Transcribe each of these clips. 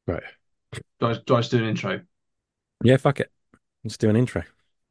Right. Do I just do an intro? Yeah, fuck it. Let's do an intro.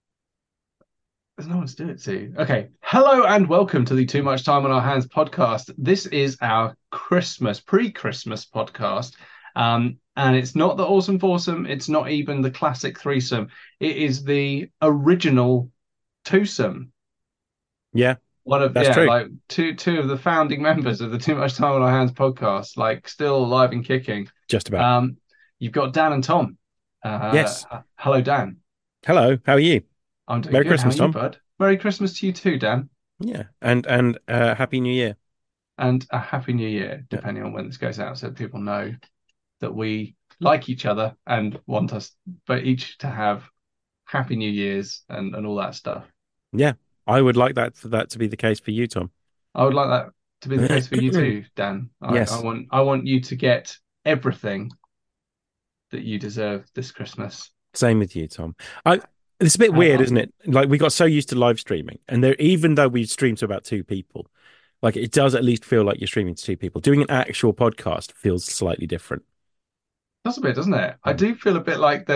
There's no one to do it to. Okay. Hello and welcome to the Too Much Time on Our Hands podcast. This is our pre-Christmas podcast. And it's not the awesome foursome. It's not even the classic threesome. It is the original twosome. Yeah, One of, that's yeah, true. like two of the founding members of the Too Much Time on Our Hands podcast, like still alive and kicking. Just about. Um, you've got Dan and Tom. Yes. Hello, Dan. Hello, how are you? I'm doing Merry good. How are Christmas, you, Tom. bud? Merry Christmas to you too, Dan. Yeah. And Happy New Year. And a happy new year, Yeah. depending on when this goes out, so people know that we like each other and want us, but each to have happy new years and all that stuff. Yeah. I would like that for that to be the case for you, Tom. I would like that to be the case for you too, Dan. I Yes. want you to get everything that you deserve this Christmas. Same with you, Tom. I It's a bit I, weird, I, isn't it? Like we got so used to live streaming, and there, even though we stream to about two people, like it does at least feel like you're streaming to two people. Doing an actual podcast feels slightly different. That's a bit, doesn't it? I Mm. do feel a bit like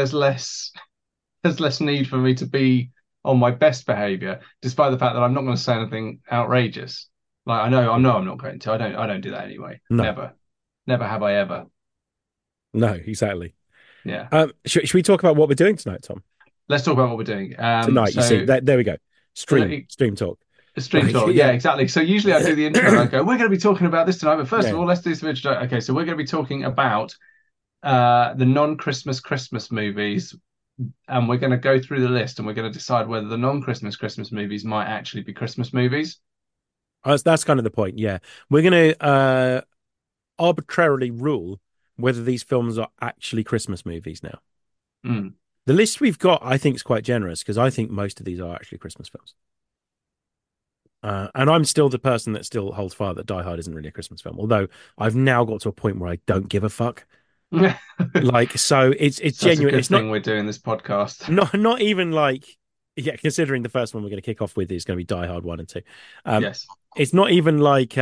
there's less need for me to be on my best behavior, despite the fact that I'm not going to say anything outrageous. Like I know I'm not going to. I don't do that anyway. No, Never. Never have I ever. no, exactly. Yeah. Should we talk about what we're doing tonight, Tom? Let's talk about what we're doing. Tonight, you see, there we go. Stream talk. Stream Right. talk. Yeah, Yeah. exactly. So usually I do the intro and I go, we're going to be talking about this tonight, but first of Yeah. all, let's do some intro. Okay, so we're going to be talking about the non-Christmas movies, and we're going to go through the list and we're going to decide whether the non-Christmas movies might actually be Christmas movies. That's kind of the point. Yeah. We're going to arbitrarily rule whether these films are actually Christmas movies now. Mm. The list we've got, I think, is quite generous because I think most of these are actually Christmas films. And I'm still the person that still holds fire that Die Hard isn't really a Christmas film, although I've now got to a point where I don't give a fuck. Like, so it's So that's a genuine. good It's not thing we're doing this podcast. not even like, yeah, considering the first one we're going to kick off with is going to be Die Hard 1 and 2. Um, Yes. it's not even like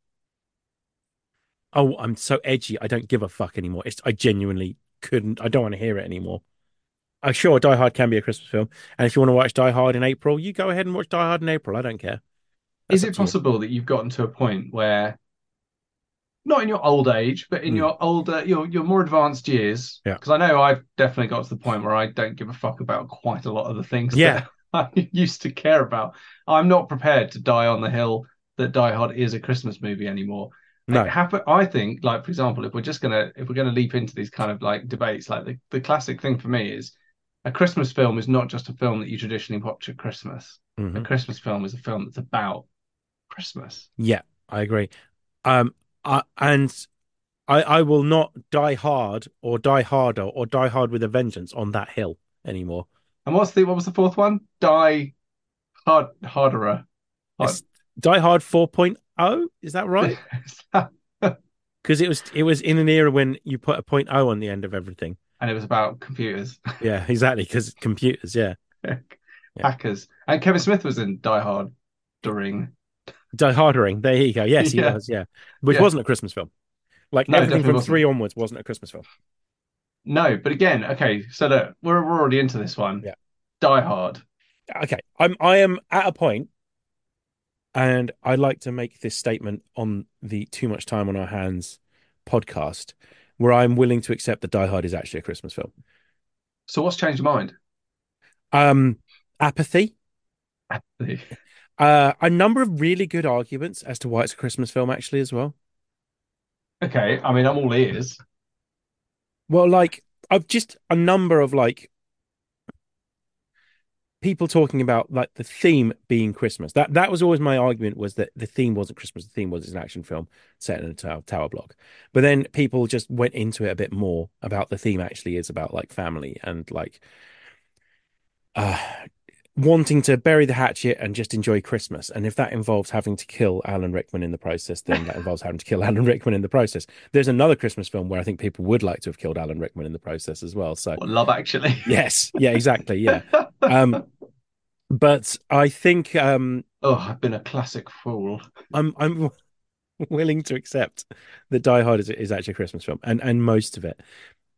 oh, I'm so edgy, I don't give a fuck anymore. I genuinely couldn't, I don't want to hear it anymore. Sure, Die Hard can be a Christmas film, and if you want to watch Die Hard in April, you go ahead and watch Die Hard in April. I don't care. Is That's up it to you. possible that you've gotten to a point where, not in your old age, but in Mm, your older, your more advanced years? yeah. Because I know I've definitely got to the point where I don't give a fuck about quite a lot of the things Yeah. that I used to care about. I'm not prepared to die on the hill that Die Hard is a Christmas movie anymore. No. I think, like for example, if we're gonna leap into these kind of like debates, like the classic thing for me is a Christmas film is not just a film that you traditionally watch at Christmas. A Hmm. Christmas film is a film that's about Christmas. Yeah, I agree. Um, and I will not die hard or die harder or die hard with a vengeance on that hill anymore. And what was the fourth one? Harderer. Hard. It's Die Hard 4.0, is that right? Because it was in an era when you put a point oh on the end of everything. And it was about computers, Yeah, exactly. Because computers, yeah, yeah. hackers. And Kevin Smith was in Die Hard during. Die Hardering. There you go. Yes, he Yeah, was. Yeah, which yeah. wasn't a Christmas film. Like No, it everything definitely from wasn't. three onwards wasn't a Christmas film. No, but again, okay, so look, we're already into this one. Yeah. Die Hard. Okay. I am at a point, and I like to make this statement on the Too Much Time on Our Hands podcast, where I'm willing to accept that Die Hard is actually a Christmas film. So what's changed your mind? Um, Apathy. A number of really good arguments as to why it's a Christmas film, actually, as well. Okay, I mean, I'm all ears. Well, like I've just a number of like people talking about like the theme being Christmas. That was always my argument, was that the theme wasn't Christmas. The theme was an action film set in a tower block. But then people just went into it a bit more about the theme actually is about like family and like uh wanting to bury the hatchet and just enjoy Christmas. And if that involves having to kill Alan Rickman in the process, then that involves having to kill Alan Rickman in the process. There's another Christmas film where I think people would like to have killed Alan Rickman in the process as well. So What, Love Actually? yes, yeah, exactly, yeah. Um, but I think Oh, I've been a classic fool. I'm willing to accept that Die Hard is actually a Christmas film, and most of it.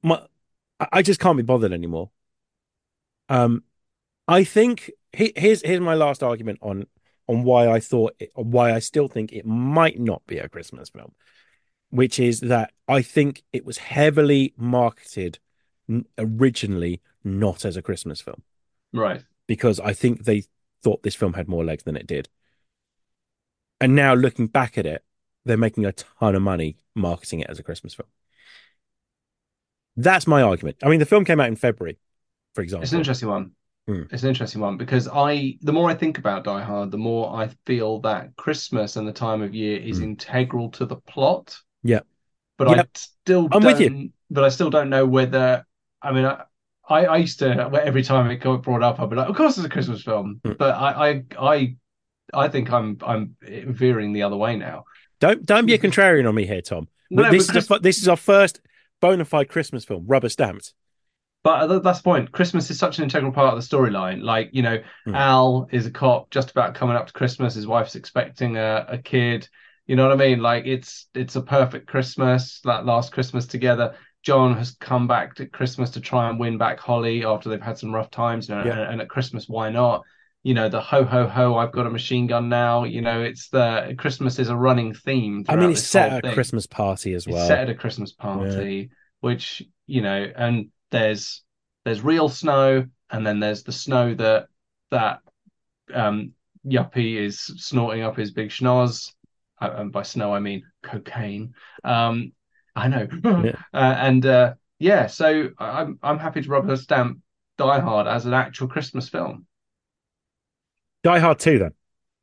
my I just can't be bothered anymore. Um, I think here's my last argument on why why I still think it might not be a Christmas film, which is that I think it was heavily marketed originally not as a Christmas film Right. because I think they thought this film had more legs than it did. And now looking back at it, they're making a ton of money marketing it as a Christmas film. That's my argument. I mean, the film came out in February, for It's an example. interesting one. Hmm. It's an interesting one because the more I think about Die Hard, the more I feel that Christmas and the time of year is Hmm. integral to the plot. Yeah. But Yeah. I'm with you. I still don't know whether. I mean, I used to every time it got brought up, I'd be like, of course it's a Christmas film. Hmm. But I think I'm veering the other way now. Don't be a contrarian on me here, Tom. No, no, This is our first bona fide Christmas film, rubber stamped. but that's the point. Christmas is such an integral part of the storyline. Like, Hmm. Al is a cop just about coming up to Christmas. His wife's expecting a kid. You know what I mean? Like, it's a perfect Christmas, that last Christmas together. John has come back to Christmas to try and win back Holly after they've had some rough times. Yeah. And at Christmas, why not? The ho ho ho, I've got a machine gun now. It's the Christmas is a running theme I mean, throughout it's this set whole at a thing. Christmas party as It's set well. at a Christmas Yeah. party, which and there's real snow, and then there's the snow that um Yuppie is snorting up his big schnoz. And by snow I mean cocaine. I know, Yeah. and yeah, so I'm happy to rubber stamp Die Hard as an actual Christmas film. Die Hard 2, then.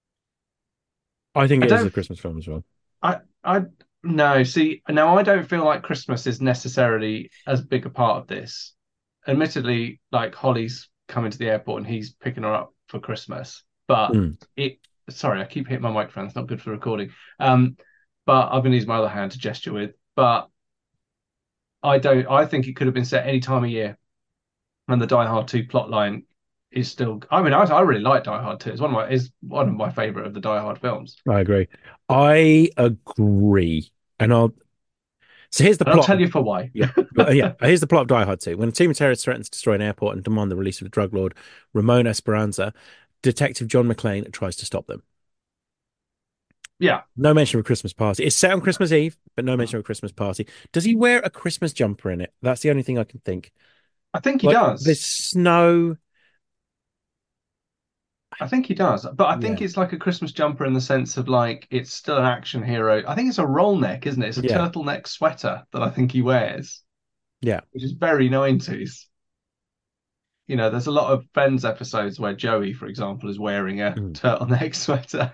I think I it is a don't, Christmas film as well. I no, see, now I don't feel like Christmas is necessarily as big a part of this. Admittedly, like Holly's coming to the airport and he's picking her up for Christmas, but Hmm. it sorry, I keep hitting my microphone, it's not good for recording. But I've been using my other hand to gesture with, but I think it could have been set any time of year, and the Die Hard 2 plot line is still, I mean, I really like Die Hard 2. It's one of my favorite of the Die Hard films. I agree. I agree. And I'll So here's the And I'll plot. tell you for why. Yeah. Yeah. Here's the plot of Die Hard 2. When a team of terrorists threatens to destroy an airport and demand the release of the drug lord Ramon Esperanza, Detective John McClane tries to stop them. Yeah, No mention of a Christmas party. It's set on Christmas Eve, but no mention of a Christmas party. Does he wear a Christmas jumper in it? That's the only thing I can think. I think he Like the does. snow. I think he does, but I think Yeah. it's like a Christmas jumper in the sense of like it's still an action hero. I think it's a roll neck, isn't it? It's a Yeah. turtleneck sweater that I think he wears, Yeah. which is very 90s. There's a lot of Friends episodes where Joey, for example, is wearing a Mm. turtleneck sweater.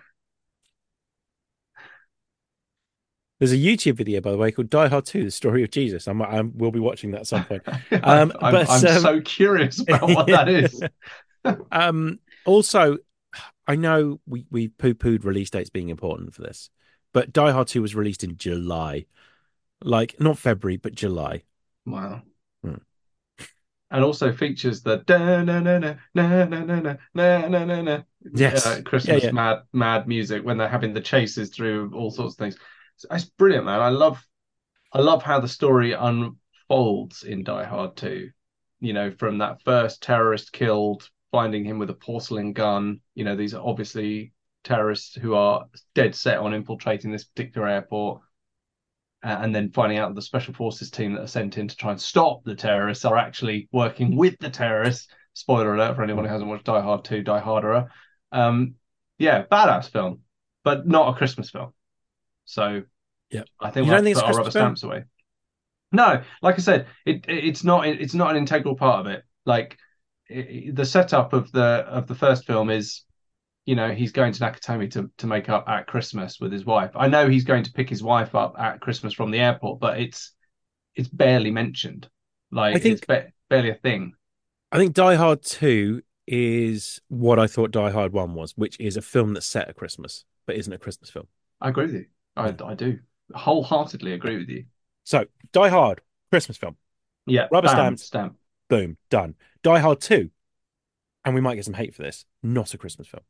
There's a YouTube video, by the way, called Die Hard 2, The Story of Jesus. We'll be watching that at some point. But I'm so curious about what that yeah. is. Also, I know we poo-pooed release dates being important for this, but Die Hard 2 was released in July. Like not February, but July. Wow. Hmm. And also features the da na na na na na na na na na na Yes. Yeah, Christmas yeah. mad music when they're having the chases through all sorts of things. It's brilliant, man. I love how the story unfolds in Die Hard 2. From that first terrorist killed, finding him with a porcelain gun. These are obviously terrorists who are dead set on infiltrating this particular airport. And then finding out that the special forces team that are sent in to try and stop the terrorists are actually working with the terrorists. Spoiler alert for anyone Hmm. who hasn't watched Die Hard 2, Die Harder. Um, yeah, badass film, but not a Christmas film. So Yeah. I think You we'll don't have to think it's put a our Christmas rubber film? stamps away. No, like I said, it's not an integral part of it. Like the setup of the first film is, he's going to Nakatomi to make up at Christmas with his wife. I know he's going to pick his wife up at Christmas from the airport, but it's barely mentioned. I Like it's think barely a thing. I think Die Hard 2 is what I thought Die Hard 1 was, which is a film that's set at Christmas, but isn't a Christmas film. I agree with you. I Yeah. I do wholeheartedly agree with you. So Die Hard, Christmas film. Yeah, Rubber bam, stamped, stamp. boom, done. Die Hard 2, and we might get some hate for this, not a Christmas film.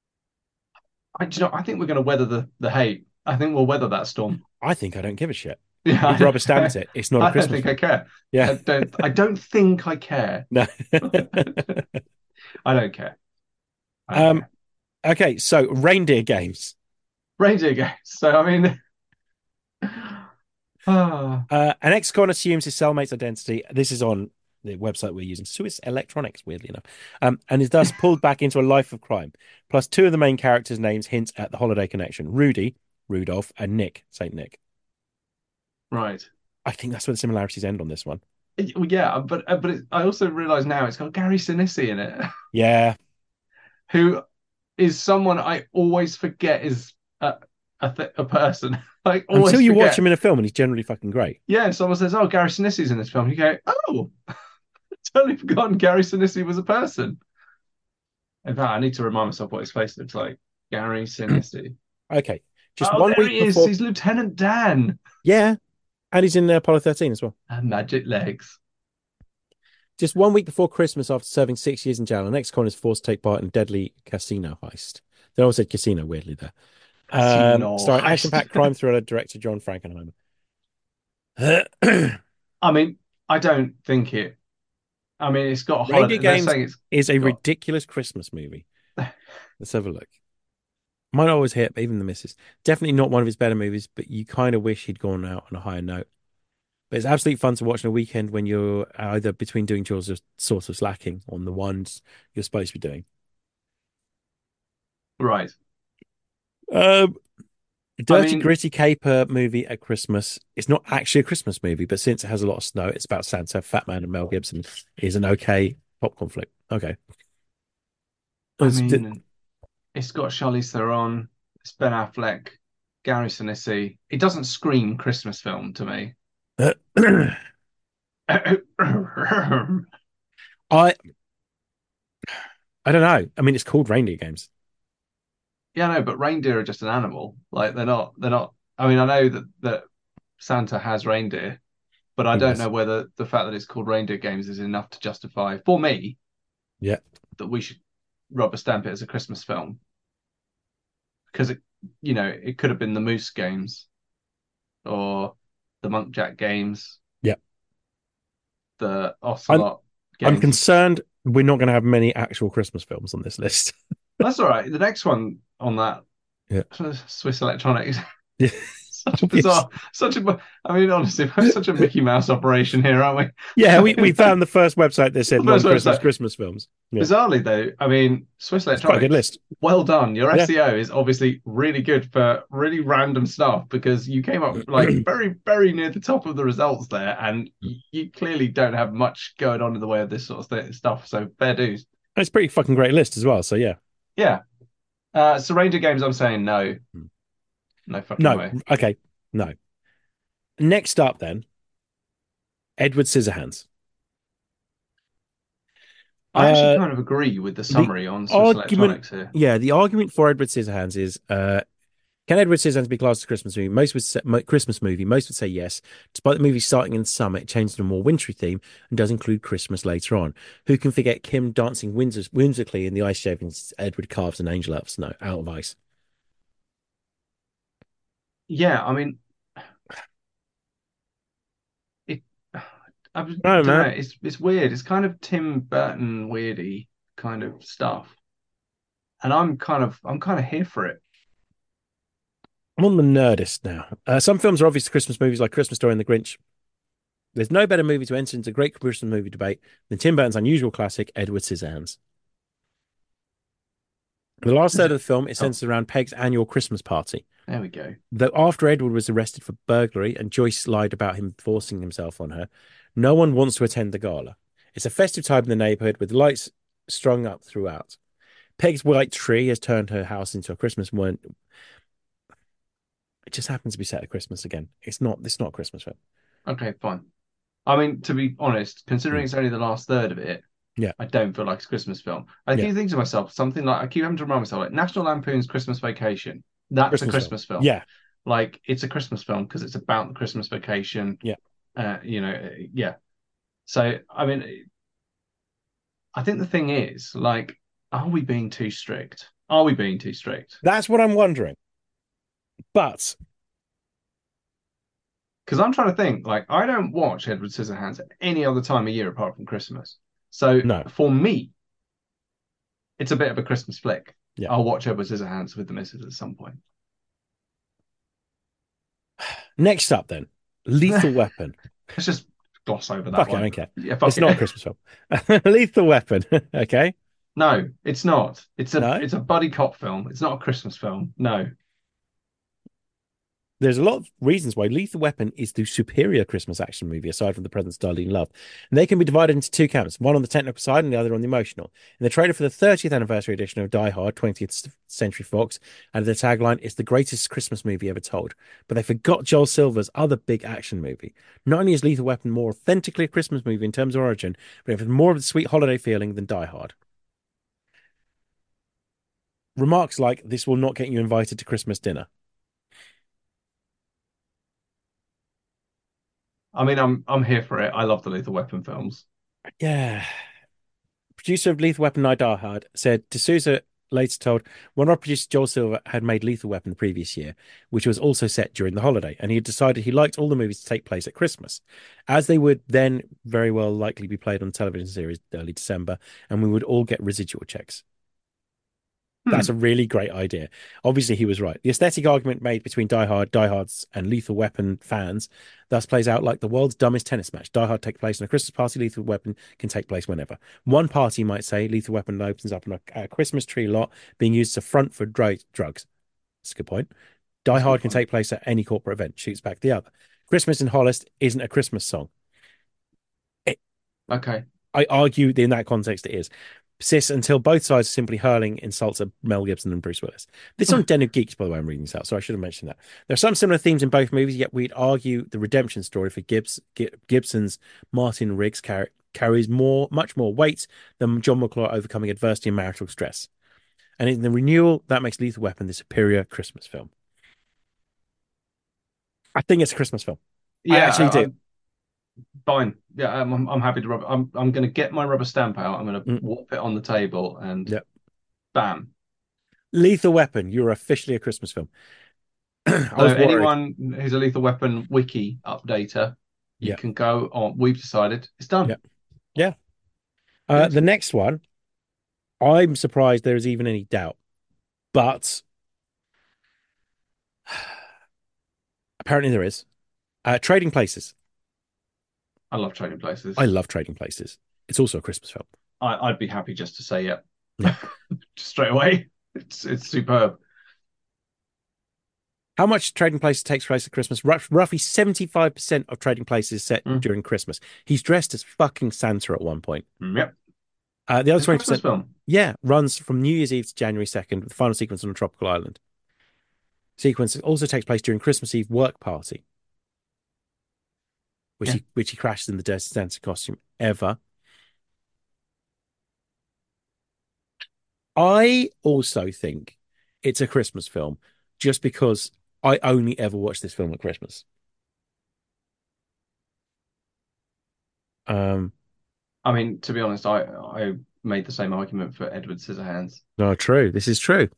I think we're going to weather the hate. I think we'll weather that storm. I think I don't give a shit. Yeah, You've rubber stamped it. It's not a I don't Christmas think I film. care. Yeah. I don't think I care. No. I don't care. I don't um. care. Okay. So reindeer games. Reindeer games. So I mean, ah, An ex-con assumes his cellmate's identity. This is on the website we're using, Swiss Electronics, weirdly enough, and is thus pulled back into a life of crime. Plus, two of the main characters' names hint at the holiday connection: Rudy, Rudolph, and Nick, Saint Nick. right. I think that's where the similarities end on this one. Well, yeah, but I also realise now it's got Gary Sinise in it, Yeah, who is someone I always forget is a person. I until always you watch forget. him in a film, and he's generally fucking great. Yeah, someone says, "Oh, Gary Sinise's in this film." You go, "Oh, totally forgotten Gary Sinise was a person." In fact, I need to remind myself what his face looks like. Gary Sinise. Okay, just Oh, one there week he is. before. He's Lieutenant Dan. Yeah, and he's in Apollo 13 as well. And magic legs. Just 1 week before Christmas, after serving 6 years in jail, an ex-con is forced to take part in a deadly casino heist. They all said casino weirdly there. Casino Starring heist. action-packed crime thriller director John Frankenheimer. I mean, I don't think it. I mean, it's got a Reindeer holiday. They're Games saying it's is a got. ridiculous Christmas movie. Let's have a look. Might always hit, even the misses. Definitely not one of his better movies, but you kind of wish he'd gone out on a higher note. But it's absolutely fun to watch on a weekend when you're either between doing chores or sort of slacking on the ones you're supposed to be doing. Right. Um, I Dirty mean, Gritty Caper movie at Christmas. It's not actually a Christmas movie, but since it has a lot of snow, it's about Santa, Fat Man, and Mel Gibson is an okay popcorn flick. Okay. I It's- mean, it's got Charlize Theron, it's Ben Affleck, Gary Sinise. It doesn't scream Christmas film to me. I I don't know. I mean, it's called Reindeer Games. Yeah, no, but reindeer are just an animal. Like they're not. I mean, I know that Santa has reindeer, but I He don't does. know whether the fact that it's called Reindeer Games is enough to justify for me Yeah. that we should rubber stamp it as a Christmas film because it could have been the Moose Games or the Monkjack Games, Yeah. the I'm Ocelot I'm Games. concerned we're not going to have many actual Christmas films on this list. That's all right. The next one on that Yeah. Swiss Electronics. Yeah. Such a Obvious. bizarre, I mean, honestly, we're such a Mickey Mouse operation here, aren't Yeah, we? we found the first website that said The first non-Christmas website. Christmas films. Yeah. Bizarrely, though, I mean, Swiss It's quite a good Electronics, list. well done. Your Yeah. SEO is obviously really good for really random stuff because you came up like very, very near the top of the results there, and you clearly don't have much going on in the way of this sort of stuff. So fair dues. It's a pretty fucking great list as well. So yeah. Yeah. So Ranger Games, I'm saying no, no fucking No. way. Okay. No. Next up then, Edward Scissorhands. I actually Uh kind of agree with the the summary on Swiss argument Electronics here. yeah, the argument for Edward Scissorhands is can Edward Scissorhands be classed as a Christmas movie? Christmas movie. Most would say yes. Despite the movie starting in summer, it changed to a more wintry theme and does include Christmas later on. Who can forget Kim dancing whimsically in the ice shaving as Edward carves an angel out of snow, out of ice? Yeah, I mean, it. I don't No, know. man. It's weird. It's kind of Tim Burton weirdy kind of stuff, and I'm kind of here for it. I'm on the nerdist now. Some films are obvious Christmas movies like Christmas Story and The Grinch. There's no better movie to enter into a great Christmas movie debate than Tim Burton's unusual classic, Edward Scissorhands. The last Is third it? of the film is Oh, centered around Peg's annual Christmas party. there we go. Though after Edward was arrested for burglary and Joyce lied about him forcing himself on her, no one wants to attend the gala. It's a festive time in the neighborhood with lights strung up throughout. Peg's white tree has turned her house into a Christmas one. It just happens to be set at Christmas again. It's not a Christmas film. Okay, fine. I mean, to be honest, considering Mm. it's only the last third of it, Yeah, I don't feel like it's a Christmas film. I yeah. keep thinking to myself something like I keep having to remind myself like National Lampoon's Christmas Vacation. That's a Christmas film. Christmas film. Yeah, Like it's a Christmas film because it's about the Christmas vacation. yeah. Yeah. So I mean, I think the thing is like, are we being too strict? Are we being too strict? That's what I'm wondering. But Because I'm trying to think, like, I don't watch Edward Scissorhands at any other time of year apart from Christmas. So No. for me, it's a bit of a Christmas flick. Yeah. I'll watch Edward Scissorhands with the missus at some point. Next up, then, Lethal Let's Weapon. just gloss over that Fuck it, I one. don't care. Yeah, fuck It's not a it. Christmas film. Lethal Weapon. Okay. No, it's not. No. It's a buddy cop film. It's not a Christmas film. No. There's a lot of reasons why Lethal Weapon is the superior Christmas action movie, aside from the presence of Darlene Love. And they can be divided into two camps, one on the technical side and the other on the emotional. In the trailer for the 30th anniversary edition of Die Hard, 20th Century Fox, and the tagline is the greatest Christmas movie ever told. But they forgot Joel Silver's other big action movie. Not only is Lethal Weapon more authentically a Christmas movie in terms of origin, but it has more of the sweet holiday feeling than Die Hard. Remarks like, this will not get you invited to Christmas dinner. I mean, I'm here for it. I love the Lethal Weapon films. Yeah. Producer of Lethal Weapon, Die Hard, said D'Souza later told one of our producers, Joel Silver, had made Lethal Weapon the previous year, which was also set during the holiday, and he had decided he liked all the movies to take place at Christmas, as they would then very well likely be played on television series early December, and we would all get residual checks. That's a Hmm. really great idea. Obviously, he was right. The aesthetic argument made between Die Hard, Die Hard's, and Lethal Weapon fans thus plays out like the world's dumbest tennis match. Die Hard takes place on a Christmas party. Lethal Weapon can take place whenever. One party might say Lethal Weapon opens up on a Christmas tree lot being used as a front for drugs. That's a good point. Die That's a good Hard can point. take place at any corporate event. Shoots back the other. Christmas in Hollis isn't a Christmas song. It, Okay. I argue in that context it is. Persist until both sides are simply hurling insults at Mel Gibson and Bruce Willis. This is on Den of Geeks, by the way, I'm reading this out, so I should have mentioned that. There are some similar themes in both movies, yet we'd argue the redemption story for Gibson's Martin Riggs carries much more weight than John McClure overcoming adversity and marital stress. And in the renewal, that makes Lethal Weapon the superior Christmas film. I think it's a Christmas film. I Yeah, actually do. I'm fine. Yeah, I'm happy to rub. I'm going to get my rubber stamp out. I'm going to Mm, whop it on the table and yep. bam. Lethal Weapon, you're officially a Christmas film. I So was worried. anyone who's a Lethal Weapon wiki updater, you Yeah. can go on. We've decided it's Yeah. done. Yeah. Good. The next one, I'm surprised there is even any doubt, but apparently there is. Trading Places. I love Trading I Places. love Trading Places. It's also a Christmas film. I'd be happy just to say yeah, Yeah. straight away. It's superb. How much Trading Places takes place at Christmas? Roughly 75% of Trading Places is set Mm. during Christmas. He's dressed as fucking Santa at one point. Yep, The other it's a Christmas 20%, film. yeah, runs from New Year's Eve to January 2nd, with the final sequence on a tropical island. Sequence also takes place during Christmas Eve work party, Yeah, which he crashes in the dirty Santa costume ever. I also think it's a Christmas film just because I only ever watch this film at Christmas. Um, I mean, to be honest, I made the same argument for Edward Scissorhands. no, true. This is true.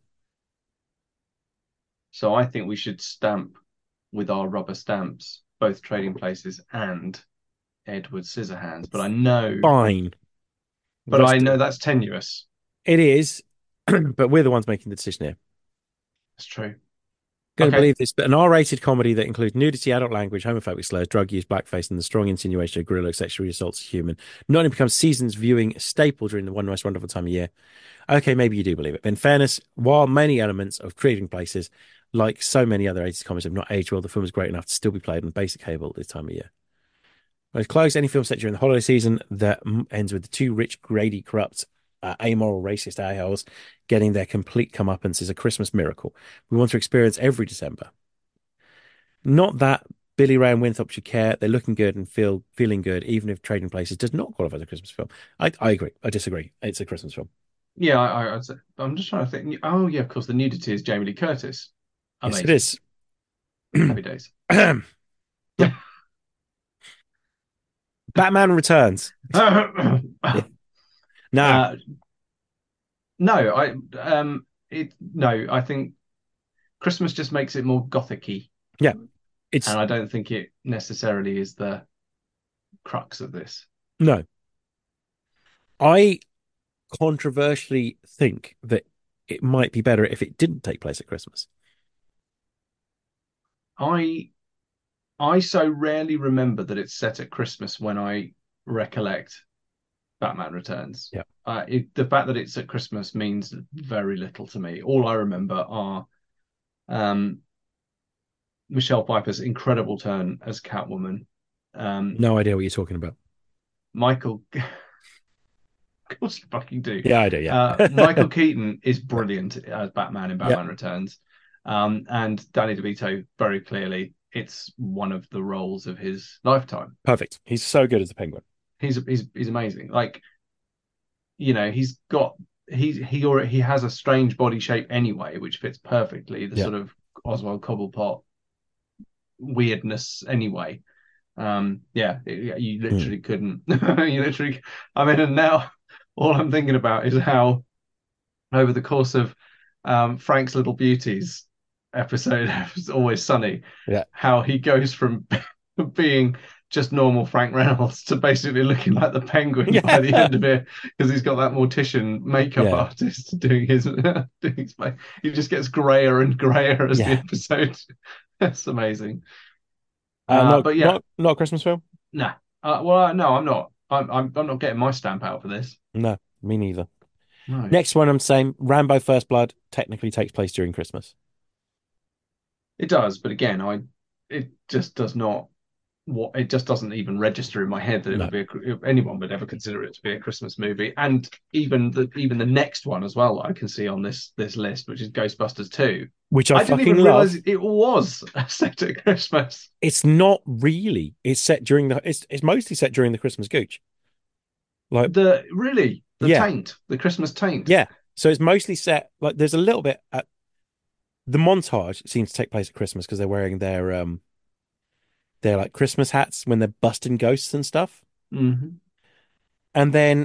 So I think we should stamp with our rubber stamps both Trading Places and Edward Scissorhands. Fine. But Let's I do know it. that's tenuous. It is, but we're the ones making the decision here. It's true. Going to Okay. believe this, but an R-rated comedy that includes nudity, adult language, homophobic slurs, drug use, blackface, and the strong insinuation of gorilla sexual assaults of human not only becomes season's viewing staple during the one most wonderful time of year. Okay, maybe you do believe it. But in fairness, while many elements of Trading Places, like so many other 80s comedies, have not aged well, the film is great enough to still be played on basic cable at this time of year. When it's close, any film set during the holiday season that ends with the two rich, greedy, corrupt, amoral, racist a-holes getting their complete comeuppance is a Christmas miracle. We want to experience every December. Not that Billy Ray and Winthrop should care. They're looking good and feeling good, even if Trading Places does not qualify as a Christmas film. I agree. I disagree. It's a Christmas film. Yeah, I'd say, I'm just trying to think. Oh, yeah, of course, the nudity is Jamie Lee Curtis. Yes, it Amazing. is. Happy days. Batman Returns. uh, Yeah. Nah, no, I think Christmas just makes it more gothic-y. yeah. It's And I don't think it necessarily is the crux of this. no. I controversially think that it might be better if it didn't take place at Christmas. I I so rarely remember that it's set at Christmas when I recollect Batman Returns. Yeah. The fact that it's at Christmas means very little to me. All I remember are um, Michelle Pfeiffer's incredible turn as Catwoman. Um, No idea what you're talking about. Michael, of course you fucking do. Yeah, I do. Yeah. Michael Keaton is brilliant as Batman in Yeah. Batman Returns, and Danny DeVito very clearly. It's one of the roles of his lifetime. Perfect. He's so good as the Penguin. He's amazing. Like he's got he has a strange body shape anyway, which fits perfectly the Yeah. sort of Oswald Cobblepot weirdness anyway. You Hmm. literally couldn't. You literally, I mean, and now all I'm thinking about is how over the course of Frank's Little Beauties episode, It's Always Sunny, Yeah. how he goes from being just normal Frank Reynolds to basically looking like the Penguin by the Yeah. end of it because he's got that mortician makeup Yeah. artist doing his face. He just gets grayer and grayer as the Yeah. episode. That's amazing. Not But yeah, not a Christmas film. no. No, I'm not. I'm not getting my stamp out for this. No, me neither. No, Next one, I'm saying Rambo First Blood technically takes place during Christmas. it does, but again, it just does not. What it just doesn't even register in my head that it No, would be if anyone would ever consider it to be a Christmas movie. And even the next one as well, I can see on this list, which is Ghostbusters 2. which I I didn't fucking even realize love. it was set at Christmas. It's not really. It's set during the. It's mostly set during the Christmas Gooch. Like, The yeah, taint, the Christmas taint. yeah. So it's mostly set. Like, there's a little bit at the montage seems to take place at Christmas because they're wearing their like Christmas hats when they're busting ghosts and stuff. Hmm. And then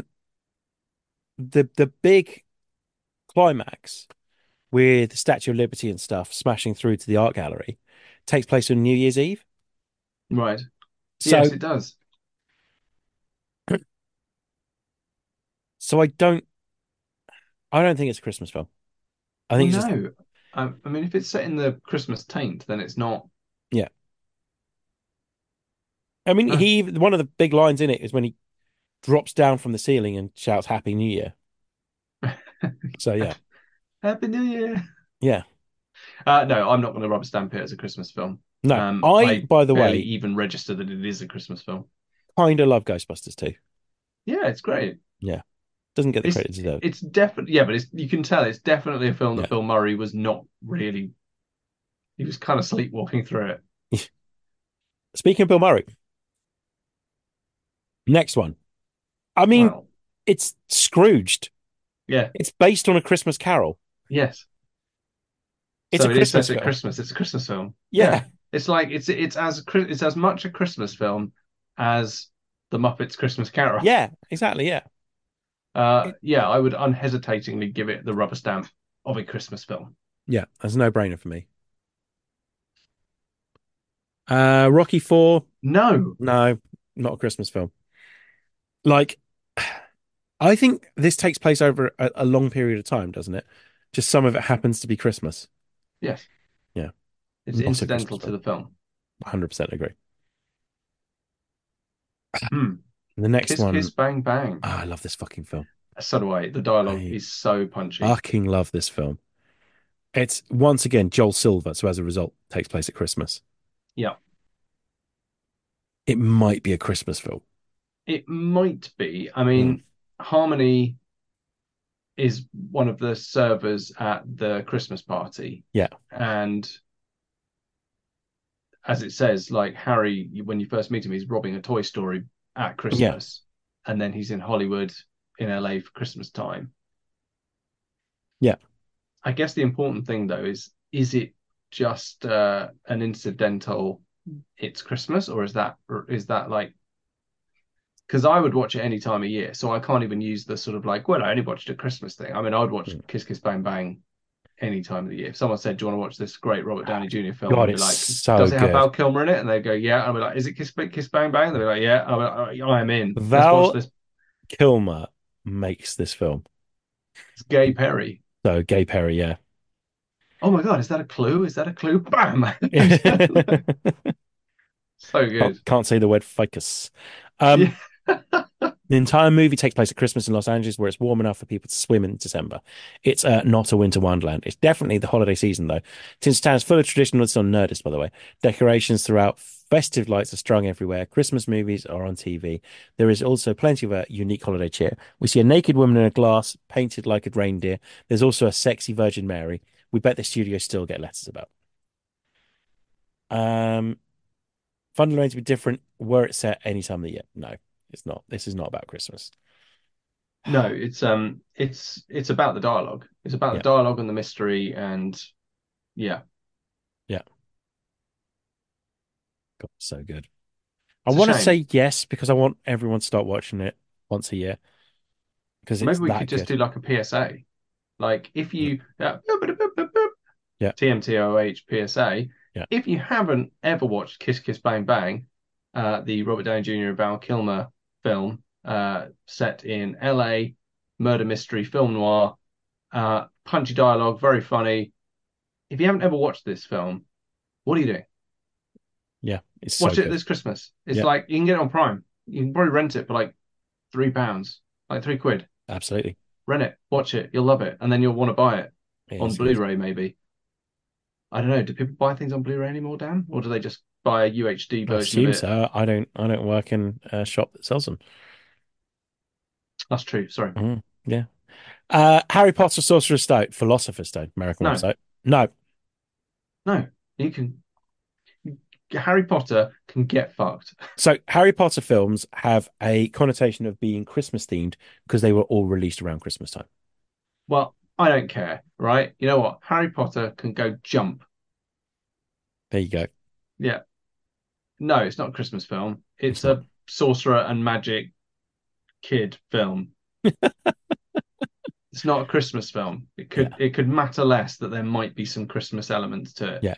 the big climax with the Statue of Liberty and stuff smashing through to the art gallery takes place on New Year's Eve. Right. Yes, So it does. so I don't think it's a Christmas film. I Well, think it's just no. I mean, if it's set in the Christmas taint, then it's not. yeah. I mean, No. he one of the big lines in it is when he drops down from the ceiling and shouts "Happy New Year." So yeah, Happy New Year. yeah. No, I'm not going to rubber stamp it as a Christmas film. No, I I by the barely way even register that it is a Christmas film. kind of love Ghostbusters too. Yeah, it's great. Yeah, doesn't get the It's credit it deserves. it's definitely yeah, but you can tell it's definitely a film that Yeah. Bill Murray was not really. He was kind of sleepwalking through it. Speaking of Bill Murray, next one. I mean, Well, it's Scrooged. yeah, It's based on A Christmas Carol. yes. It's a So it is Christmas set at film. Christmas. It's a Christmas film. Yeah, Yeah, it's like it's as much a Christmas film as the Muppets Christmas Carol. yeah, exactly. Yeah, it, Yeah, I would unhesitatingly give it the rubber stamp of a Christmas film. yeah, that's a no-brainer for me. Rocky Four. No, No, not a Christmas film. Like, I think this takes place over a long period of time, doesn't it? Just some of it happens to be Christmas. yes, Yeah, it's not a Christmas incidental to film. the film. 100% agree. Hmm. The next Kiss Kiss one, Bang Bang. I love this fucking film. So do I. The dialogue I is so punchy. fucking love this film. It's once again Joel Silver, so as a result, takes place at Christmas. Yeah, It might be a Christmas film. it might be. I Mm, mean, Harmony is one of the servers at the Christmas party, yeah, and as it says, like Harry, when you first meet him, he's robbing a toy store at yeah, Christmas, and then he's in Hollywood in LA for Christmas time. yeah. I guess the important thing though is it just an incidental it's Christmas or is that like because I would watch it any time of year, so I can't even use the sort of like, well, I only watched a Christmas thing. I mean, I would watch Mm. Kiss Kiss Bang Bang any time of the year. If someone said, "Do you want to watch this great Robert Downey Jr. film?" God, I'd be it's like, so "Does it have good. Val Kilmer in it?" And they'd go, "Yeah." I'd be like, "Is it Kiss Bang Bang?" They'd be like, "Yeah." I'd be like, "I am in. Let's watch Val this." Kilmer makes this film. It's Gay Perry. So Gay Perry, yeah. Oh my God, is that a clue? Is that a clue? Bam! So good. Can't say the word ficus. Um, Yeah. the entire movie takes place at Christmas in Los Angeles, where it's warm enough for people to swim in December. It's not a winter wonderland. It's definitely the holiday season, though. Tinseltown is full of traditional. It's on Nerdist, by the way. Decorations throughout, festive lights are strung everywhere. Christmas movies are on TV. There is also plenty of a unique holiday cheer. We see a naked woman in a glass, painted like a reindeer. There's also a sexy Virgin Mary. We bet the studio still get letters about. Um, fundamentally to be different. Were it set any time of the year? No, it's not. This is not about Christmas. No, it's about the dialogue. It's about the Yeah, dialogue and the mystery, and yeah, yeah. God, so good. I it's a want to shame. say yes because I want everyone to start watching it once a year because it's Maybe we could that just good. do like a PSA. Like if you Yeah, TMTOH PSA, yeah. if you haven't ever watched Kiss Kiss Bang Bang, the Robert Downey Jr. and Val Kilmer film, set in LA, murder mystery, film noir, punchy dialogue, very funny. If you haven't ever watched this film, what are you doing? Yeah, it's so Watch it good. this Christmas. It's Yeah, like you can get it on Prime. You can probably rent it for like £3, like £3. absolutely. Rent it, watch it, you'll love it, and then you'll want to buy it Yeah, on it's good. Blu-ray maybe. I don't know. Do people buy things on Blu-ray anymore, Dan, or do they just buy a UHD I version of assume it? so. I don't work in a shop that sells them. That's true. Sorry. Yeah. Harry Potter, Sorcerer's Stone, Philosopher's Stone, American No, website. No. no. You can. Harry Potter can get fucked. So Harry Potter films have a connotation of being Christmas themed because they were all released around Christmas time. Well, I don't care, right? You know what? Harry Potter can go jump. There you go. Yeah. No, it's not a Christmas film. It's It's not. a sorcerer and magic kid film. It's not a Christmas film. It Yeah. could matter less that there might be some Christmas elements to it. Yeah.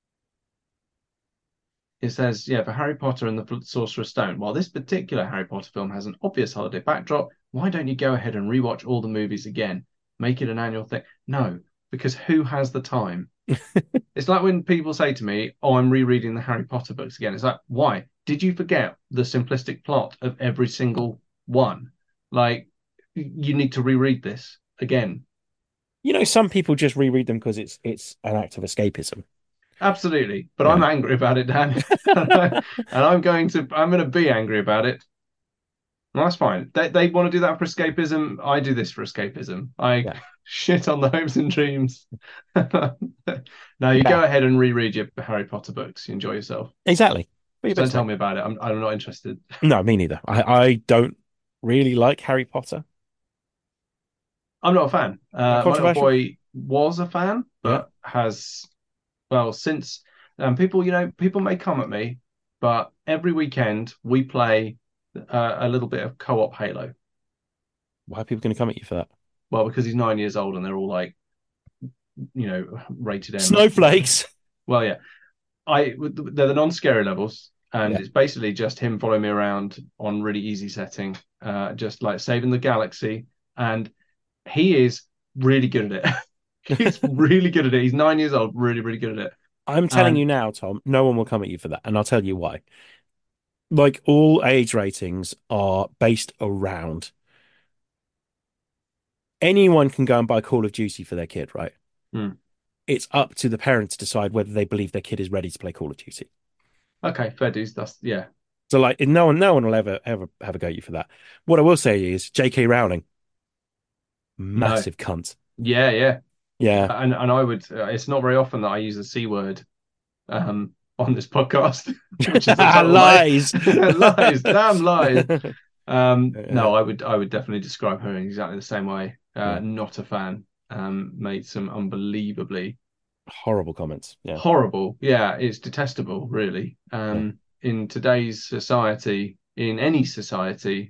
It says, yeah, for Harry Potter and the Sorcerer's Stone, while this particular Harry Potter film has an obvious holiday backdrop, why don't you go ahead and rewatch all the movies again? Make it an annual thing. No, because who has the time? It's like when people say to me, "Oh, I'm rereading the Harry Potter books again." It's like, why? Did you forget the simplistic plot of every single one? Like, you need to reread this again. You know, some people just reread them because it's an act of escapism. Absolutely. But I'm Yeah. angry about it, Dan. And I'm going to be angry about it. Well, that's fine. They want to do that for escapism. I do this for escapism. I Yeah. shit on the hopes and dreams. No, you Yeah. go ahead and reread your Harry Potter books. You enjoy yourself. Exactly. Be your Just don't best tell mate. me about it. I'm not interested. No, me neither. I don't really like Harry Potter. I'm not a fan. My little Controversial. boy was a fan, Yeah. but has, well, since people, people may come at me, but every weekend we play a little bit of co-op Halo. Why are people going to come at you for that? Well, because he's 9 years old and they're all like, rated M. Snowflakes. Well, yeah, they're the non-scary levels, and Yeah. it's basically just him following me around on really easy setting, just like saving the galaxy, and he is really good at it. He's really good at it. He's 9 years old, really, really good at it. I'm telling And you now, Tom, no one will come at you for that. And I'll tell you why. Like all age ratings are based around anyone can go and buy Call of Duty for their kid, right? hmm, It's up to the parent to decide whether they believe their kid is ready to play Call of Duty. okay, fair dues. That's yeah, So like no one will ever have a go at you for that. What I will say is J.K. Rowling, no, massive cunt. yeah, yeah. Yeah. And I would. It's not very often that I use the C word on this podcast, which is a total lie. Lies. Lies, damn lies. Yeah. No, I would definitely describe her in exactly the same way. Yeah. Not a fan. Made some unbelievably Horrible comments. Yeah. horrible. Yeah, it's detestable, really. Yeah. In today's society, in any society,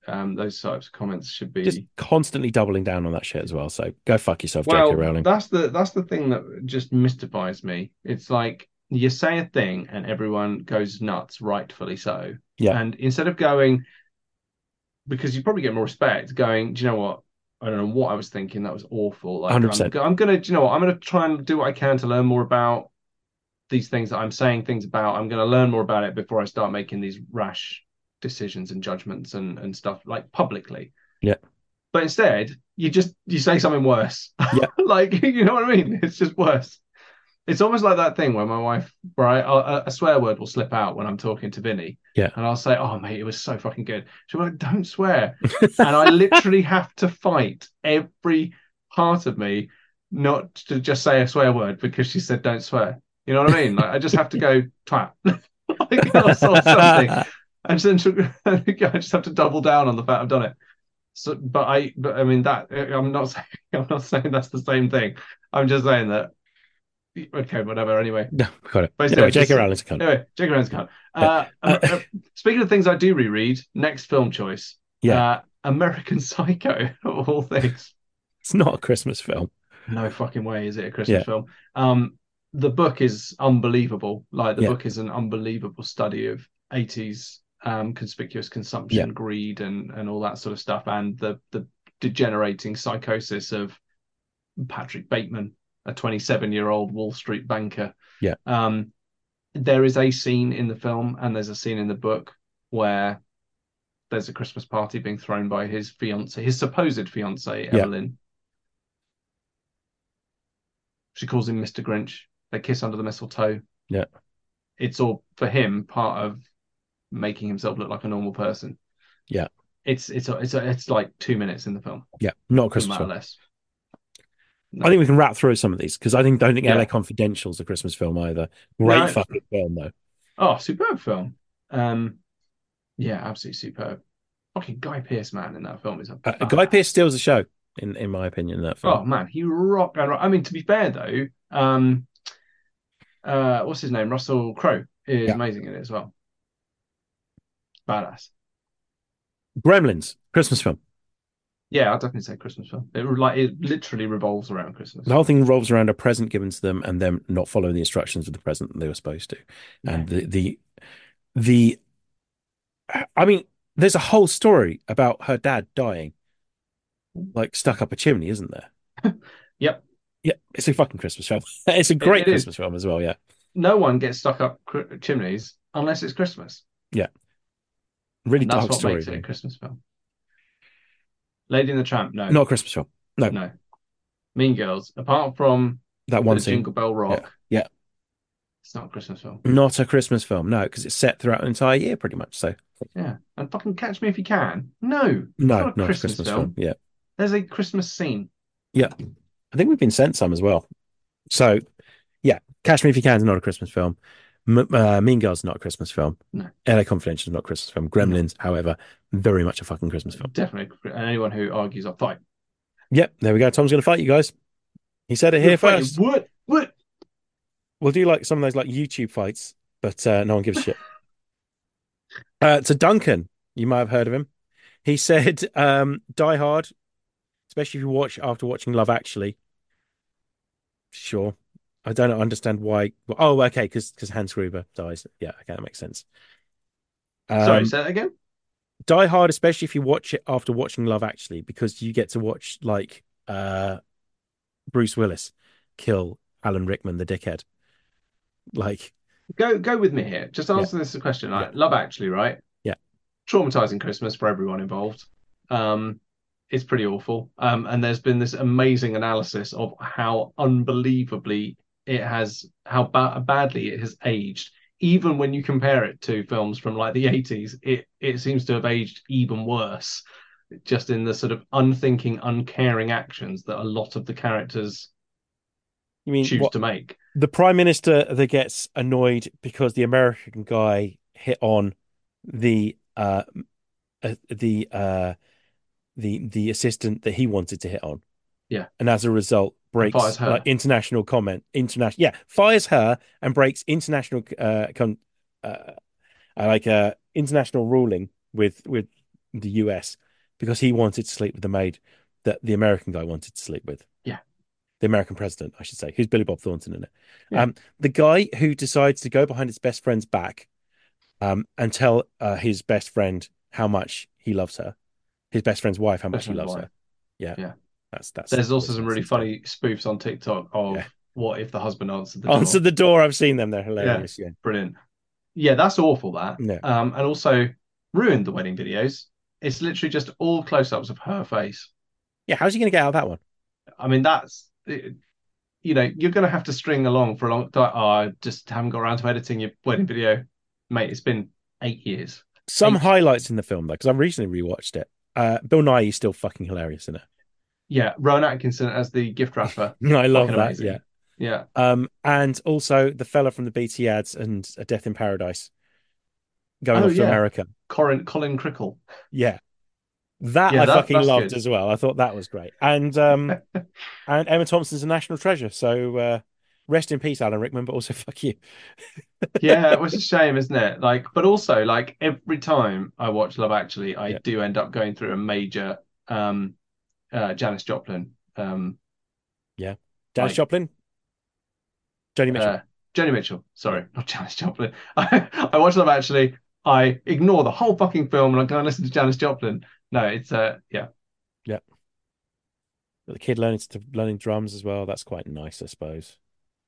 those types of comments should Just be. constantly doubling down on that shit as well. So go fuck yourself, J.K. Well, Rowling. that's the thing that just mystifies me. It's like you say a thing and everyone goes nuts, rightfully so. Yeah, And instead of going, because you probably get more respect, going, do you know what? I don't know what I was thinking. That was awful. Like 100%. I'm gonna, do you know what? I'm gonna try and do what I can to learn more about these things that I'm saying things about. I'm gonna learn more about it before I start making these rash decisions and judgments and stuff like publicly. Yeah, But instead, you say something worse. yeah, Like you know what I mean? It's just worse. It's almost like that thing where my wife, where a swear word will slip out when I'm talking to Vinny, yeah. and I'll say, "Oh mate, it was so fucking good." She'll be like, "Don't swear," and I literally have to fight every part of me not to just say a swear word because she said don't swear. You know what I mean? Like I just have to go twat, like, or something, and then I just have to double down on the fact I've done it. So, but I mean that I'm not saying I'm not saying that's the same thing. I'm just saying that okay, whatever. Anyway, No, got it. but Anyway, instead, J.K. just Rowling's a cunt. anyway, Jake Ryan's cut. Yeah. Speaking of things I do reread, next film choice, Yeah, American Psycho of all things. it's not a Christmas film. No fucking way is it a Christmas Yeah, film. The book is unbelievable. Like the yeah, book is an unbelievable study of 80s conspicuous yeah, consumption, greed, and all that sort of stuff, and the degenerating psychosis of Patrick Bateman, a 27-year-old Wall Street banker. yeah, Um, there is a scene in the film and there's a scene in the book where there's a Christmas party being thrown by his fiance, his supposed fiance, yeah, Evelyn. She calls him Mr. Grinch. They kiss under the mistletoe. yeah, It's all for him part of making himself look like a normal person. yeah, It's like 2 minutes in the film. yeah. Not a Doesn't Christmas matter film. less. I No. think we can wrap through some of these because I don't think LA Yeah. Confidential is a Christmas film either. Great No. fucking film though. Oh, superb film. Yeah, absolutely superb. Fucking Guy Pearce, man, in that film is a Guy Pearce badass. steals the show in my opinion in that film. Oh man, he rock and roll. I mean, to be fair though, what's his name? Russell Crowe is Yeah. amazing in it as well. Badass. Gremlins, Christmas film. Yeah, I'd definitely say Christmas film. It literally revolves around The Christmas. whole thing revolves around a present given to them and them not following the instructions of the present that they were supposed to. Yeah. And the I mean, there's a whole story about her dad dying, like stuck up a chimney, isn't there? Yep. Yeah, it's a fucking Christmas film. It's a It, great it is. Christmas film as well. Yeah, No one gets stuck up chimneys unless it's Christmas, yeah, really and that's dark what story, makes it a man. Christmas film. Lady and the Tramp, no, Not a Christmas film. No, no. Mean Girls, apart from that one the scene. Jingle Bell Yeah, Rock, yeah, it's not a Christmas film. not a Christmas film. No, because it's set throughout an entire year, pretty much. So Yeah, and fucking Catch Me If You Can. No, it's no, not a not a Christmas Christmas film. film. Yeah, There's a Christmas scene. yeah. I think we've been sent some as well. So yeah, Catch Me If You Can is not a Christmas film. Mean Girls is not a Christmas film. No, LA Confidential is not a Christmas film. no, Gremlins, however, very much a fucking Christmas film. definitely. And anyone who argues, I'll fight. Yep, there we go. Tom's going to fight you guys. He said it You're here fighting. first. What? What? We'll do like some of those like YouTube fights, but no one gives a shit. To Duncan, you might have heard of him. He said, "Die Hard, especially if you watch after watching Love Actually." Sure, I don't understand why. Oh, okay, because Hans Gruber dies. Yeah, okay, that makes sense. Sorry, Um, say that again. Die Hard, especially if you watch it after watching Love Actually, because you get to watch like Bruce Willis kill Alan Rickman, the dickhead. Like, Go with me here. Just yeah, answer this question. yeah, Love Actually, right? yeah, Traumatizing Christmas for everyone involved. Um, it's pretty awful. And there's been this amazing analysis of how unbelievably badly it has aged. Even when you compare it to films from like the 80s, it seems to have aged even worse, just in the sort of unthinking, uncaring actions that a lot of the characters You mean choose what? to make. The prime minister that gets annoyed because the American guy hit on the uh the the assistant that he wanted to hit on, Yeah, and as a result and fires breaks like her. international, yeah, fires her and breaks international international ruling with the US because he wanted to sleep with the maid that the American guy wanted to sleep with. Yeah. The American president, I should say, who's Billy Bob Thornton in it. Yeah. The guy who decides to go behind his best friend's back and tell his best friend how much he loves her, his best friend's wife how much Best he friend's loves wife. her. Yeah, Yeah. that's There's also always some nice really and stuff. funny spoofs on TikTok Yeah, of what if the husband answered the answer door. the door. I've seen them. They're Yeah. hilarious. Yeah, Brilliant. Yeah, that's awful, that. yeah, And also ruined the wedding videos. It's literally just all close-ups of her face. yeah. How's he going to get out of that one? I mean, you're going to have to string along for a long time. Oh, I just haven't got around to editing your wedding video. Mate, it's been 8 years. Some highlights in the film though, because I recently rewatched it. Bill Nye is still fucking hilarious in it. Yeah, Rowan Atkinson as the gift wrapper. I love Fucking that. Yeah. amazing. Yeah. And also the fella from the BT ads and A Death in Paradise going Oh off to yeah. America. Colin Crickle. Yeah. That Yeah, I fucking that's loved good. as well. I thought that was great. And Emma Thompson's a national treasure. So rest in peace, Alan Rickman, but also fuck you. Yeah, it was a shame, isn't it? Like, but also like every time I watch Love Actually, I Yeah. do end up going through a major Janis Joplin Yeah. Janis like Joplin, Joni Mitchell. uh Joni Mitchell. Sorry, not Janis Joplin. I watch Love Actually, I ignore the whole fucking film and I go and listen to Janis Joplin. No, it's yeah. Yeah. The kid learning drums as well. That's quite nice, I suppose.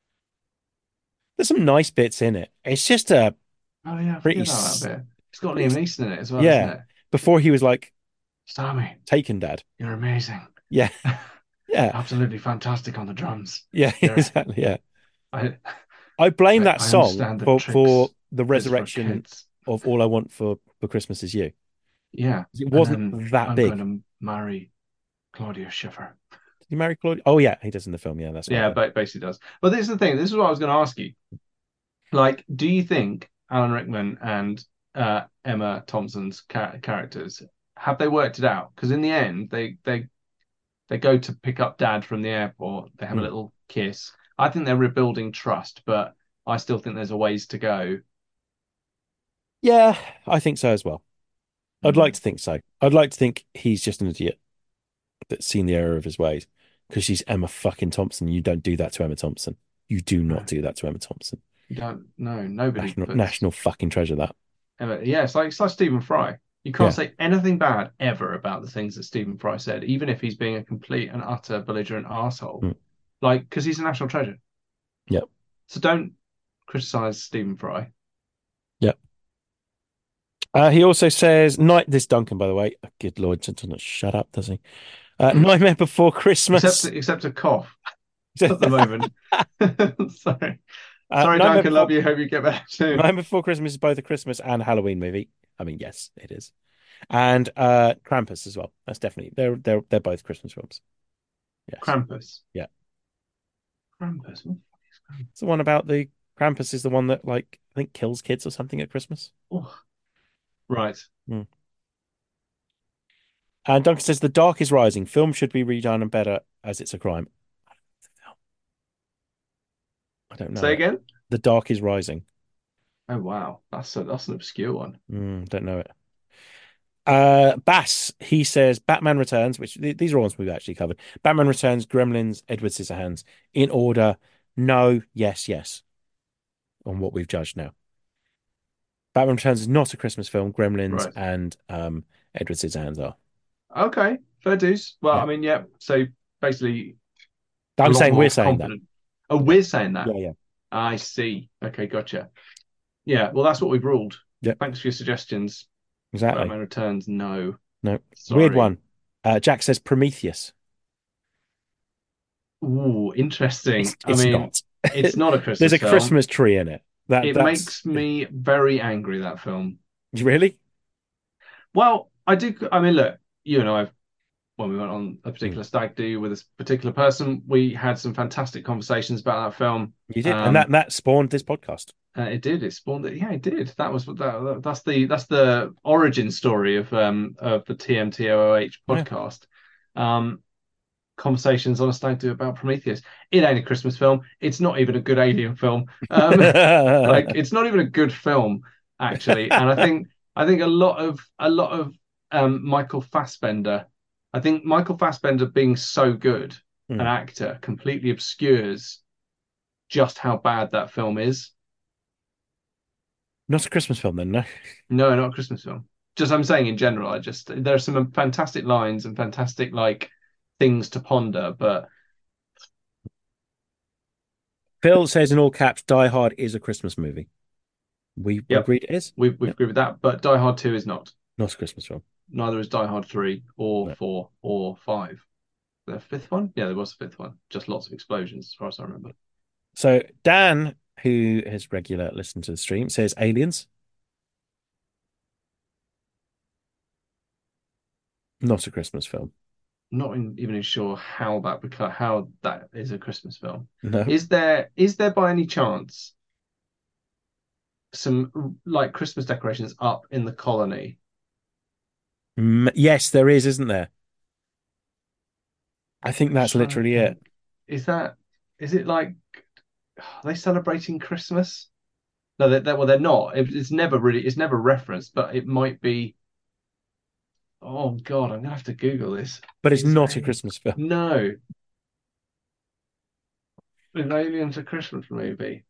There's some nice bits in it. It's just a Oh yeah, I pretty, forget about that bit. It's got pretty, Liam Neeson in it as well, isn't yeah. it? Before he was like Sammy, Taken Dad. you're amazing. Yeah, yeah, Absolutely fantastic on the drums. yeah, You're exactly. Yeah, I I blame I, that I song understand the for tricks the is for resurrection kids. of All I Want for Christmas Is You. Yeah. It And wasn't then that I'm big. going to marry Claudia Schiffer. Did he marry Claudia? Oh yeah, he does in the film. Yeah, that's right. Yeah, but basically does. But this is the thing. This is what I was going to ask you. Like, do you think Alan Rickman and Emma Thompson's characters have they worked it out? Because in the end, they go to pick up Dad from the airport. They have a Mm. little kiss. I think they're rebuilding trust, but I still think there's a ways to go. Yeah, I think so as well. I'd like Mm. to think so. I'd like to think he's just an idiot that's seen the error of his ways because she's Emma fucking Thompson. You don't do that to Emma Thompson. You do not No, do that to Emma Thompson. you don't. No, nobody puts. National fucking treasure that. Yeah, it's like Stephen Fry. You can't Yeah. say anything bad ever about the things that Stephen Fry said, even if he's being a complete and utter belligerent asshole. Mm. Like, because he's a national treasure. Yep. So don't criticize Stephen Fry. Yep. He also says, "Night." This Duncan, by the way. Oh, good Lord, does not shut up, does he? Nightmare Before Except Christmas. except a cough at the moment. Sorry. Sorry, Nightmare Duncan, Before love you. Hope you get better soon. Nightmare Before Christmas is both a Christmas and Halloween movie. I mean, yes, it is. And Krampus as well. That's definitely they're both Christmas films. Yes. Krampus. Yeah. Krampus. What the fuck is Krampus? It's the one about the Krampus is the one that like I think kills kids or something at Christmas. Oh, right. Mm. And Duncan says The Dark is Rising. Film should be redone and better as it's a crime. I don't know Say it. again. The Dark is Rising. Oh wow, that's an obscure one. Don't know it. Bass, he says Batman Returns, which these are all ones we've actually covered. Batman Returns, Gremlins, Edward Scissorhands. In order, no, yes, yes, on what we've judged now. Batman Returns is not a Christmas film. Gremlins Right. and Edward Scissorhands are. Okay, fair dues. Well, Yeah. I mean, yeah. So basically, a I'm lot saying more we're saying that. confident. Oh, Yeah. we're saying that. Yeah, yeah. I see. Okay, gotcha. Yeah, well, that's what we've ruled. Yep. Thanks for your suggestions. Exactly. Batman Returns, no. No. Sorry. Weird one. Jack says Prometheus. Ooh, interesting. I It's mean, not. it's not a Christmas There's a film. Christmas tree in it. It That's makes me very angry, that film. really. Well, I do. I mean, look, you and I, when we went on a Mm. particular stag do with a particular person, we had some fantastic conversations about that film. You did, and that spawned this podcast. It did. It spawned it. Yeah, it did. That was that's the origin story of the TMTOOH Yeah. podcast. Conversations on a stag do about Prometheus. It ain't a Christmas film. It's not even a good alien film. Like it's not even a good film actually. And I think a lot of Michael Fassbender. I think Michael Fassbender being so good an Hmm. actor completely obscures just how bad that film is. Not a Christmas film, then, no. No, not a Christmas film. Just I'm saying in general, I just there are some fantastic lines and fantastic like things to ponder, but Phil says in all caps, Die Hard is a Christmas movie. We yep, agreed it is. we've Yep. agreed with that. But Die Hard 2 is not. Not a Christmas film. Neither is Die Hard 3 or No. 4 or 5. The fifth one? Yeah, there was a fifth one. Just lots of explosions, as far as I remember. So Dan, who has regular listened to the stream, says Aliens. Not a Christmas film. Even sure how that is a Christmas film. No. Is there by any chance some like Christmas decorations up in the colony? Yes, there is, isn't there? I think I'm just that's trying to literally it. think. Is it like are they celebrating Christmas? No, well, they're not. It's never referenced, but it might be. Oh God, I'm gonna have to Google this. But it's Is not a a Christmas film. no? Is Aliens a Christmas movie?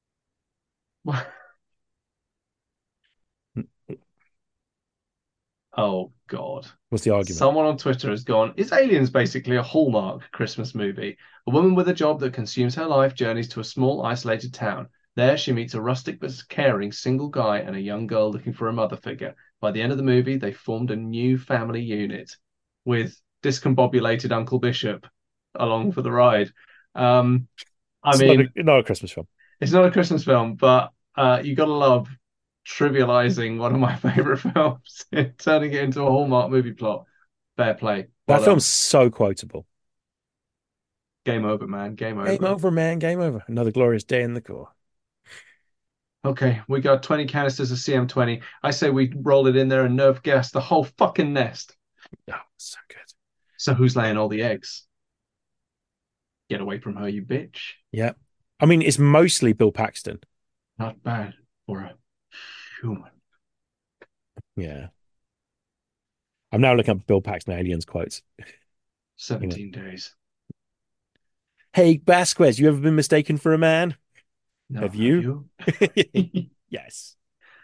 Oh God. What's the argument? Someone on Twitter has gone, is Aliens basically a Hallmark Christmas movie? A woman with a job that consumes her life journeys to a small, isolated town. There, she meets a rustic but caring single guy and a young girl looking for a mother figure. By the end of the movie, they formed a new family unit with discombobulated Uncle Bishop along for the ride. Um, I It's not mean, not a Christmas film. it's not a Christmas film, but you gotta love trivializing one of my favorite films, turning it into a Hallmark movie plot. Fair play. Well That film's done. so quotable. Game over, man. Game Game over. over, man. Game over. Another glorious day in the Corps. Okay, we got 20 canisters of CM20. I say we roll it in there and nerve gas the whole fucking nest. Oh, so good. So who's laying all the eggs? Get away from her, you bitch. Yeah. I mean, it's mostly Bill Paxton. Not bad for a human. Yeah. I'm now looking up Bill Paxton Aliens quotes. You know, 17 days. hey, Vasquez, you ever been mistaken for a man? No, Have have you? you? Yes.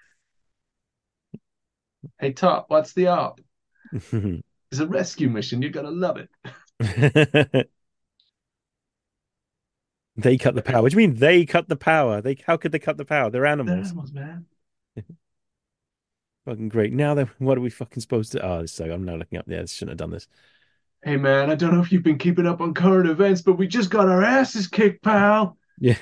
Hey, Top, what's the up? It's a rescue mission. You're gonna love it. They cut the power. What do you mean they cut the power? How could they cut the power? They're They're animals. animals, man. Fucking great. Now then, what are we fucking supposed to? Oh, so I'm now looking up. Yeah, I shouldn't have done this. Hey, man, I don't know if you've been keeping up on current events, but we just got our asses kicked, pal. Yeah.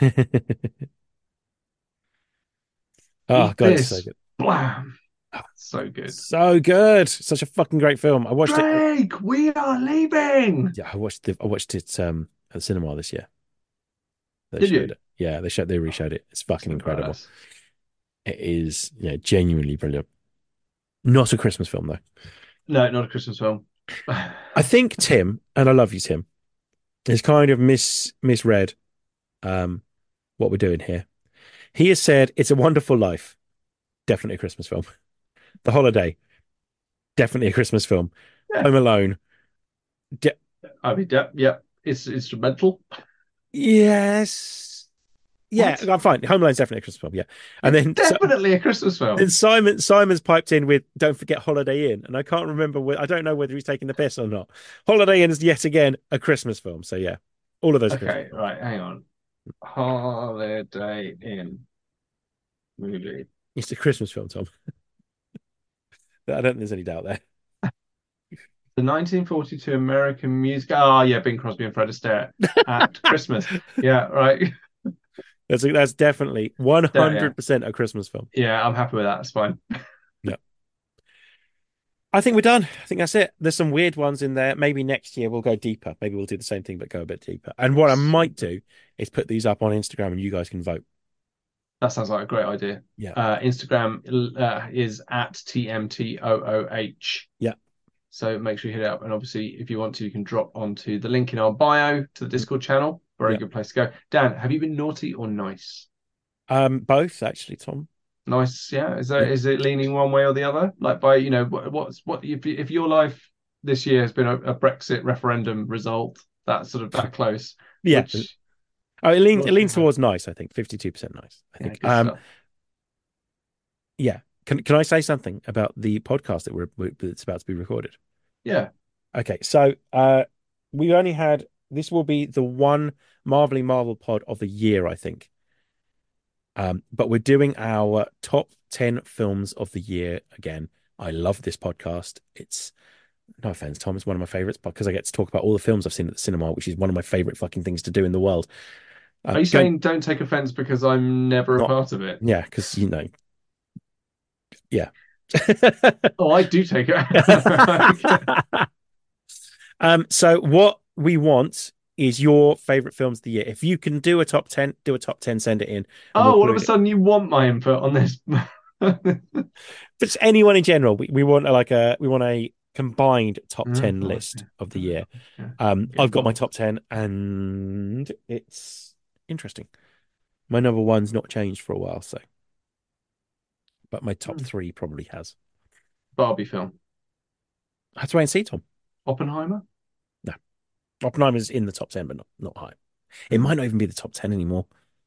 Oh Eat God, it's so this. good. Blam. Oh, So good. so good. Such a fucking great film. I watched it. Drake, we are leaving. Yeah, I watched it at the cinema this year. They Did showed you? it. Yeah, they re-showed it. It's fucking So incredible. badass. It is, genuinely brilliant. Not a Christmas film though. No, not a Christmas film. I think Tim, and I love you, Tim, has kind of misread um what we're doing here. He has said it's a wonderful life. Definitely a Christmas film. The Holiday, definitely a Christmas film. Yeah, Home Alone, de- I mean, yeah, it's instrumental. yes, yeah, What? I'm fine. Home Alone's definitely a Christmas film. Yeah, and It's then definitely a Christmas then film. Simon's piped in with "Don't forget Holiday Inn," and I can't remember. I don't know whether he's taking the piss or not. Holiday Inn is yet again a Christmas film. So yeah, all of those are Christmas Okay, films. right, hang on. Holiday Inn movie. It's a Christmas film, Tom. I don't think there's any doubt there. The 1942 American music. Oh, yeah, Bing Crosby and Fred Astaire at Christmas. Yeah, right. That's definitely Yeah, 100% a Christmas film. yeah, I'm happy with that. It's fine. Yeah. I think we're done. I think that's it. There's some weird ones in there. Maybe next year we'll go deeper. Maybe we'll do the same thing, but go a bit deeper. And what I might do is put these up on Instagram and you guys can vote. That sounds like a great idea. Yeah. Instagram is at TMTOOH. Yeah. So make sure you hit it up. And obviously, if you want to, you can drop onto the link in our bio to the Discord channel. Very Yeah. good place to go. Dan, have you been naughty or nice? Both actually, Tom. Nice. Yeah. Is it leaning one way or the other? Like by, what if your life this year has been a Brexit referendum result that sort of that close, Yeah. which Oh, it what's leans your, towards nice, I think. 52% nice, I yeah, think. good stuff. Yeah. Can I say something about the podcast that that's about to be recorded? Yeah. Okay, so we only had this will be the one Marveling Marvel pod of the year, I think. But we're doing our top 10 films of the year again. I love this podcast. It's no offense, Tom, it's one of my favorites because I get to talk about all the films I've seen at the cinema, which is one of my favorite fucking things to do in the world. Are you Going saying don't take offense because I'm never a not part of it? yeah, because yeah. Oh, I do take it. So what we want is your favorite films of the year. If you can do a top 10, do a top 10, send it in, and we'll Oh, all of a include it. sudden you want my input on this. But it's anyone in general. We want we want a combined top 10 Oh, list okay. of the year. Yeah. Get I've got my involved. top 10 and it's interesting. My number one's not changed for a while, so but my top Hmm. three probably has. Barbie film. That's why I see Tom. Oppenheimer. No. Oppenheimer's in the top 10, but not high. It Hmm. might not even be the top 10 anymore.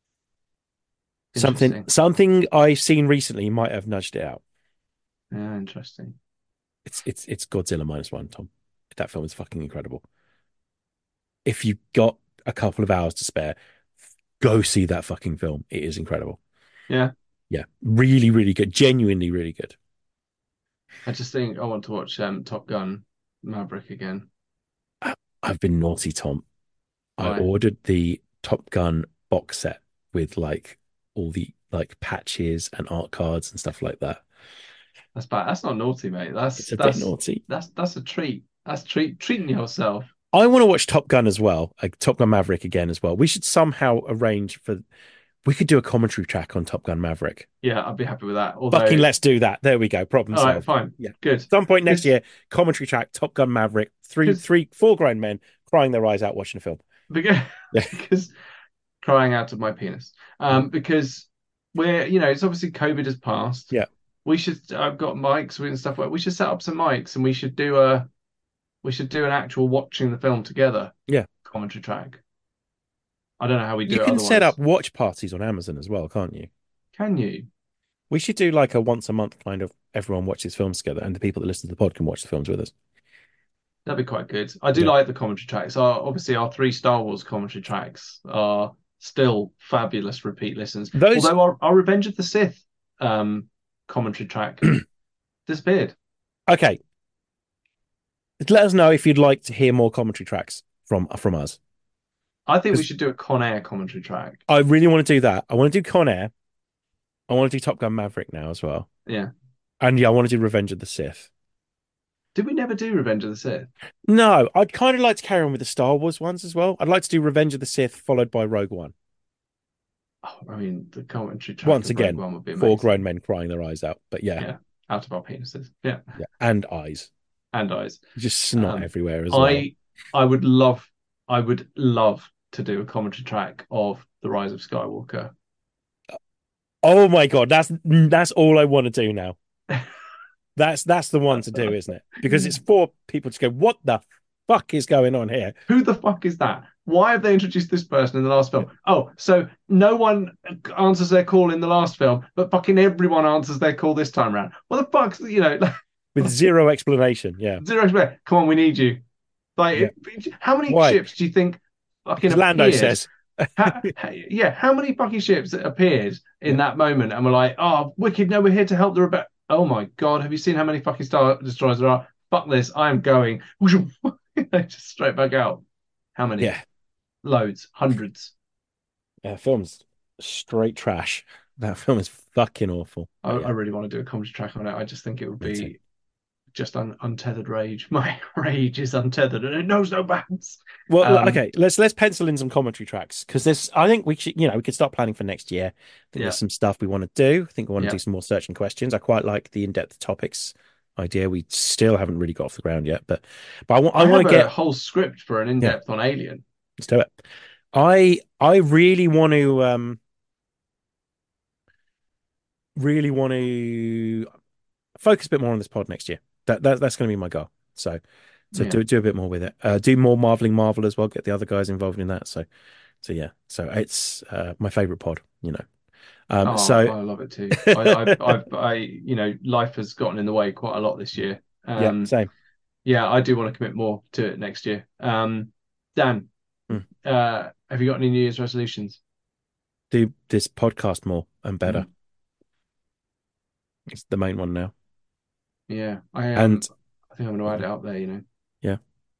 Interesting. Something I've seen recently might have nudged it out. Yeah, interesting. It's Godzilla minus one, Tom. That film is fucking incredible. If you've got a couple of hours to spare, go see that fucking film. It is incredible. Yeah. Yeah, really, really good. Genuinely, really good. I just think I want to watch Top Gun Maverick again. I've been naughty, Tom. I Why? ordered the Top Gun box set with like all the like patches and art cards and stuff like that. That's bad. That's not naughty, mate. It's a bit naughty. That's a treat. That's treating yourself. I want to watch Top Gun as well, like Top Gun Maverick again as well. We should somehow arrange for. We could do a commentary track on Top Gun Maverick. Yeah, I'd be happy with that. Fucking Although, let's do that. There we go. Problem all right, solved. fine, Yeah. good. Some point next Because year, commentary track, Top Gun Maverick, because four grown men crying their eyes out watching a film. because Yeah. because crying out of my penis. Because it's obviously COVID has passed. Yeah. We should. I've got mics and stuff. We should set up some mics and we should do an actual watching the film together Yeah. commentary track. I don't know how we You do it can set otherwise. up watch parties on Amazon as well, can't you? Can you? We should do like a once a month kind of everyone watches films together and the people that listen to the pod can watch the films with us. That'd be quite good. I do Yeah. like the commentary tracks. Obviously, our three Star Wars commentary tracks are still fabulous repeat listens. Those Although our Revenge of the Sith commentary track disappeared. okay. Let us know if you'd like to hear more commentary tracks from us. I think we Because should do a Con Air commentary track. I really want to do that. I want to do Con Air. I want to do Top Gun Maverick now as well. Yeah. And yeah, I want to do Revenge of the Sith. Did we never do Revenge of the Sith? No, I'd kind of like to carry on with the Star Wars ones as well. I'd like to do Revenge of the Sith followed by Rogue One. Oh, I mean, the commentary track Once of Rogue again, One would be four grown amazing. men crying their eyes out. But yeah, Yeah, out of our penises. Yeah, yeah, and eyes, and eyes. just snot Um, everywhere as well. I would love, I would love to do a commentary track of The Rise of Skywalker. Oh my God, that's all I want to do now. That's the one to do, isn't it? Because it's for people to go, what the fuck is going on here? Who the fuck is that? Why have they introduced this person in the last film? Oh, so no one answers their call in the last film, but fucking everyone answers their call this time around. What the fuck's, With zero explanation. Yeah. zero respect. Come on, we need you. Yeah. How many Why? ships do you think fucking Because Lando appeared? says, Yeah, how many fucking ships appeared in that moment and were like, oh, wicked, no, we're here to help the rebel. Oh my God, have you seen how many fucking Star Destroyers there are? Fuck this, I am going. Just straight back out. How many? yeah, Loads, hundreds. film's straight trash. That film is fucking awful. I, But yeah, I really want to do a commentary track on it. I just think it would me too. be just untethered rage. My rage is untethered and it knows no bounds. Well, Um, okay, let's pencil in some commentary tracks because this. I think we should, we could start planning for next year. I think yeah, there's some stuff we want to do. I think we want to yeah. do some more searching questions. I quite like the in-depth topics idea. We still haven't really got off the ground yet, but I I want have to a get whole script for an yeah, in-depth on Alien. let's do it. I really want to really want to focus a bit more on this pod next year. That's going to be my goal. So Yeah. do a bit more with it. Do more Marveling Marvel as well. Get the other guys involved in that. So yeah. So it's my favorite pod. Oh, So I love it too. Life has gotten in the way quite a lot this year. yeah, same. Yeah, I do want to commit more to it next year. Dan, Mm. have you got any New Year's resolutions? Do this podcast more and better. Mm, It's the main one now. yeah, And I think I'm going to add it up there. yeah,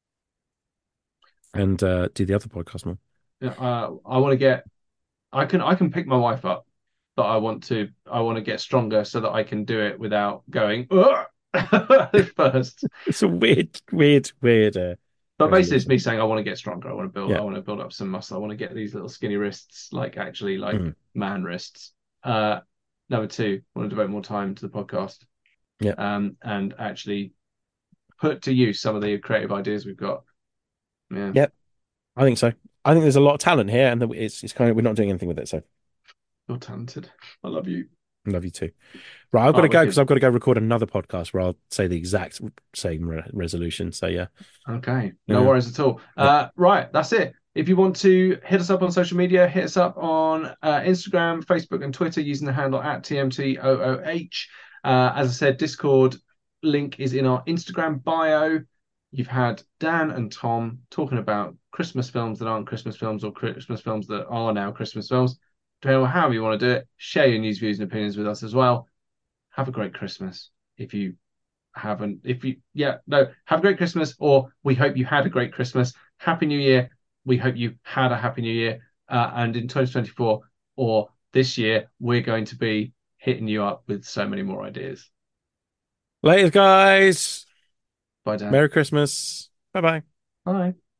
and do the other podcast more. Yeah, I want to get. I can pick my wife up, but I want to get stronger so that I can do it without going "Ugh!" first. It's a weird But basically, it's resolution. me saying I want to get stronger. Yeah. I want to build up some muscle. I want to get these little skinny wrists, like actually like Mm. man wrists. Uh, Number two, I want to devote more time to the podcast, Yeah. and actually put to use some of the creative ideas we've got. Yeah, Yeah. I think so. I think there's a lot of talent here, and it's kind of we're not doing anything with it. So you're talented. I love you. love you too. Right, I've got All to right, go because wicked. I've got to go record another podcast where I'll say the exact same resolution. So yeah, Okay, no yeah, worries at all. yeah. Right, that's it. If you want to hit us up on social media, hit us up on Instagram, Facebook, and Twitter using the handle at TMTOOH. As I said, Discord link is in our Instagram bio. You've had Dan and Tom talking about Christmas films that aren't Christmas films or Christmas films that are now Christmas films. Depending on however you want to do it, share your news, views, and opinions with us as well. Have a great Christmas. If you haven't, if you, yeah, no, have a great Christmas, or we hope you had a great Christmas. Happy New Year. We hope you had a happy New Year. And in 2024 or this year, we're going to be hitting you up with so many more ideas. Later, guys. Bye, Dan. Merry Christmas. Bye bye. Bye.